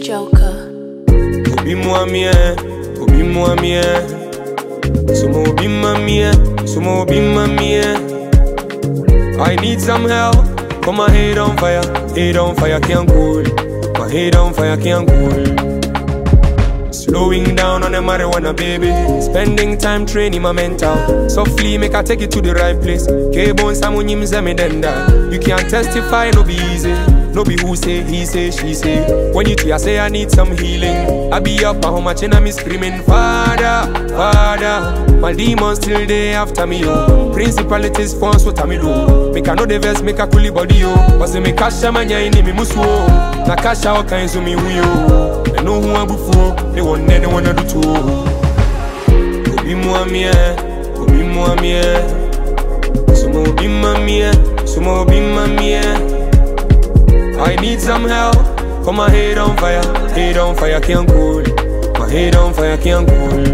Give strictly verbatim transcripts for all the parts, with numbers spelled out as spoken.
Joker. Obi moi mien, obi moi mien. Sumo obi ma mien, sumo obi ma mien. I need some help. Put my head on fire, head on fire can't cool. My head on fire can't cool. Slowing down on the marijuana, baby. Spending time training my mental. Softly make I take it to the right place. K-Bone Samunyim Zemidenda. You can't testify, no be easy. No be who say, he say, she say. When you I say I need some healing. I be up, how much and I'm screaming, Father, Father. My demons still they after me, yo. Principalities forms what I me do. Make I know the verse, make a coolie body, yo. But say me kasha manya in me musu. Na kasha all kinds of me, yo. I know who I'm before. They want anyone to do too. Obi moi mien, obi moi mien. Sumo obi ma mien, sumo obi ma mien. I need some help. Put my head on fire, head on fire can't cool. My head on fire can't cool.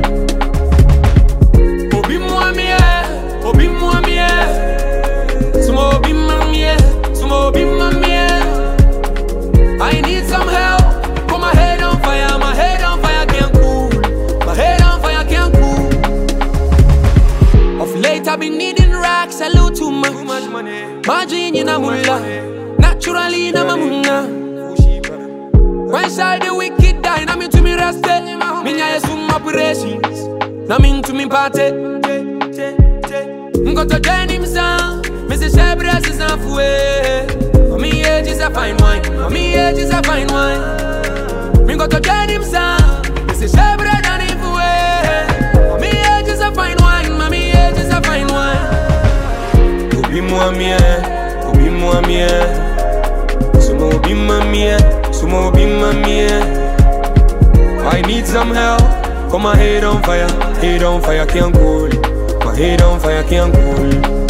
Obi moi mien, obi moi mien. Sumo obi ma mien, sumo obi ma mien. I need some help. Put my head on fire, my head on fire can't cool. My head on fire can't cool. Of late I've been needing racks, a little too much. Too much money. Margin in a mullah. Naturally in a mamuna. When shall the wicked die? Na me to me rested. Me nya yesum operations. Na me to me party. Mko to join him sound. Me say Shebras is a fue. Me age is a fine wine. Me age is a fine wine. Me go to join him sound. Me say Shebras and him fue. Me age is a fine wine. Me age is a fine wine. Obi moi mien, obi moi mien. Sumo obi ma mien, sumo obi ma mien. I need some help. Put my head on fire, head on fire can't cool. My head on fire can't cool.